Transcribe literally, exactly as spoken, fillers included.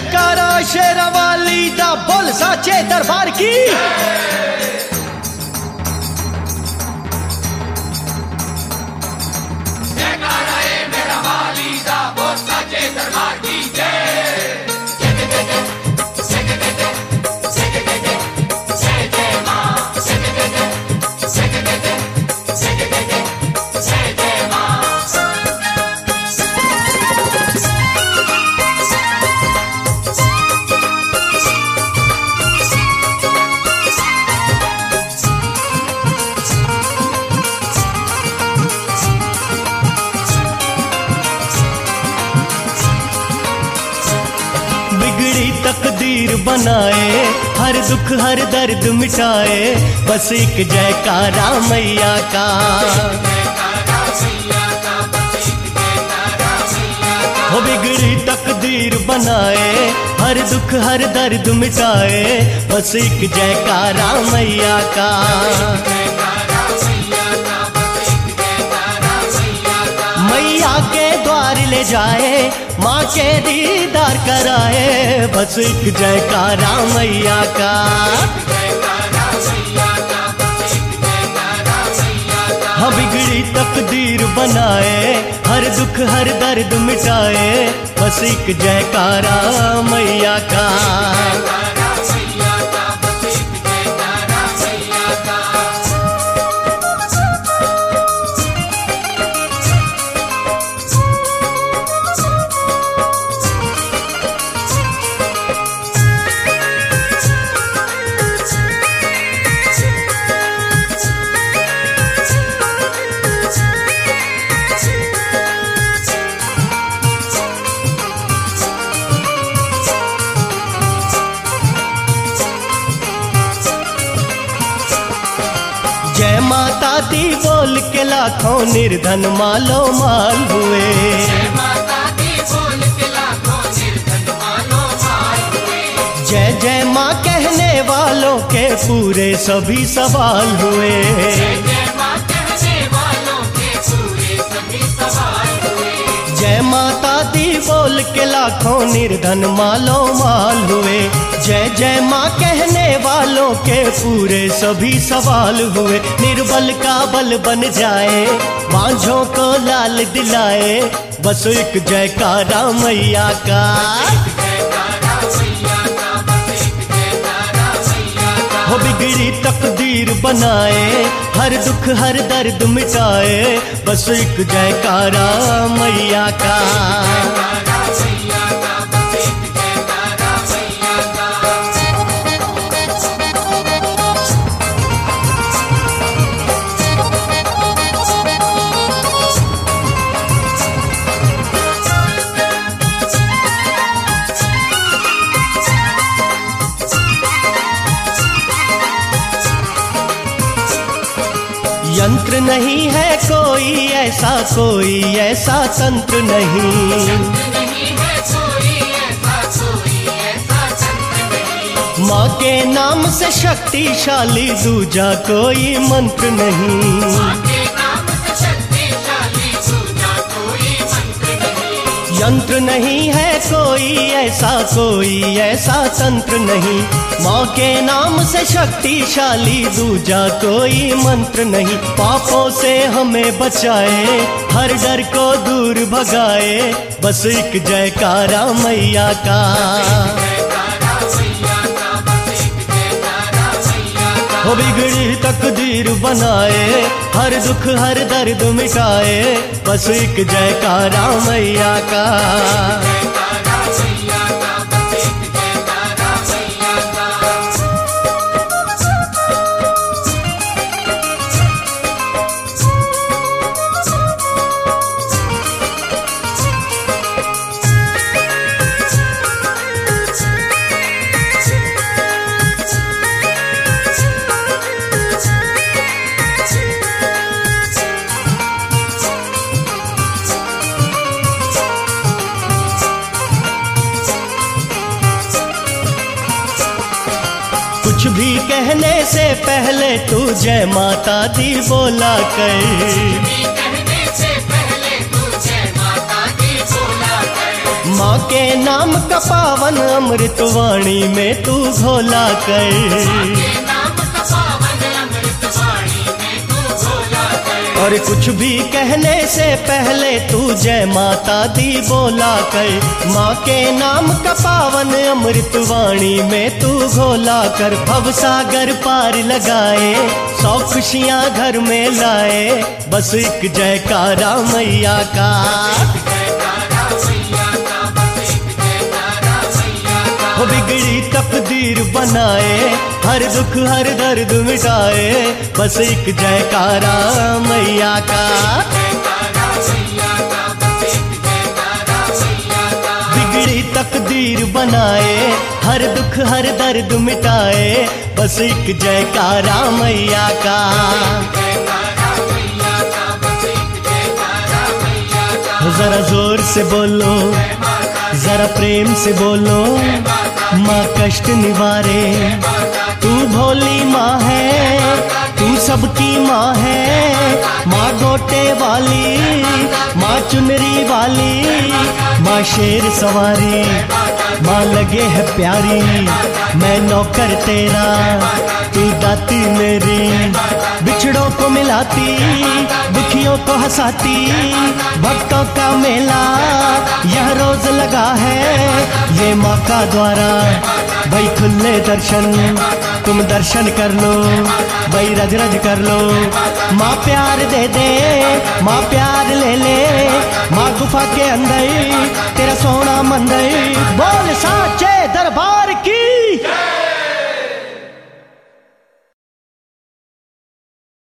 जयकारा शेरावाली दा बोल साचे दरबार की। जयकारा ए मेरा वाली दा बोल साचे दरबार की जय। तकदीर बनाए, हर दुख हर दर्द मिटाए, बस एक जयकारा मैया का। हो बिगड़ी तकदीर बनाए, हर दुख हर दर्द मिटाए, बस एक जयकारा मैया का। मैया के द्वार ले जाए, माँ के दीदार कराए, बस एक जयकारा मैया का। हाँ बिगड़ी तकदीर बनाए, हर दुख हर दर्द मिटाए, बस एक जयकारा मैया का। जय माता दी बोल के लाखों निर्धन मालो माल हुए। जय माता दी बोल के लाखों निर्धन मालो माल हुए। जय जय माँ कहने वालों के पूरे सभी सवाल हुए। जय जय माँ कहने वालों के पूरे सभी सवाल हुए। जय माता दी बोल के लाखों निर्धन मालो माल हुए। जय जय माँ कहने वालों के पूरे सभी सवाल हुए। निर्बल का बल बन जाए, बांझों को लाल दिलाए, बस एक जयकारा मैया का। हो बिगड़ी तकदीर बनाए, हर दुख हर दर्द मिटाए, बस एक जयकारा मैया का। यंत्र नहीं है कोई ऐसा, कोई ऐसा तंत्र नहीं। माँ के नाम से शक्तिशाली दूजा कोई मंत्र नहीं। यंत्र नहीं है कोई ऐसा, कोई ऐसा तंत्र नहीं। माँ के नाम से शक्तिशाली दूजा कोई मंत्र नहीं। पापों से हमें बचाए, हर डर को दूर भगाए, बस एक जयकारा मैया का। हो बिगड़ी तकदीर बनाए, हर दुख हर दर्द मिटाए, बस एक जयकारा मैया का। कुछ भी कहने से पहले तू जय माता दी बोला कर। कहने से पहले तू जय माता दी बोला कर। माँ के नाम का पावन अमृत वाणी में तू घोला कर। के नाम का पावन अमृत वाणी में तू घोला कर। और कुछ भी कहने से पहले तू जय माता दी बोला कर। माँ के नाम का पावन अमृत वाणी में तू घोला कर। भव सागर पार लगाए, सौ खुशियाँ घर में लाए, बस एक जयकारा मैया का। जयकारा मैया का, बस एक जयकारा मैया का। वो बिगड़ी तकदीर बनाए, हर दुख हर दर्द मिटाए, बस एक जयकारा मैया का। जयकारा मैया का, बस एक जयकारा मैया का। बिगड़ी तकदीर बनाए, हर दुख हर दर्द मिटाए, बस एक जयकारा मैया का। जयकारा मैया का, बस एक जयकारा मैया का। जरा जोर से बोलो, जरा प्रेम से बोलो, माँ कष्ट निवारे। तू भोली माँ है, तू सबकी माँ है, माँ गोटे वाली, माँ चुनरी वाली, माँ शेर सवारी, माँ लगे है प्यारी, मैं नौकर तेरा, तू दाती मेरी। बिछड़ों को मिलाती, दुखियों को हंसाती, भक्तों का मेला यह रोज लगा है, ये माँ का द्वारा। भाई खुले दर्शन, तुम दर्शन कर लो, भाई रज रज कर लो। माँ प्यार दे दे, माँ प्यार ले ले, माँ गुफा के अंदर तेरा सोना मंदिर,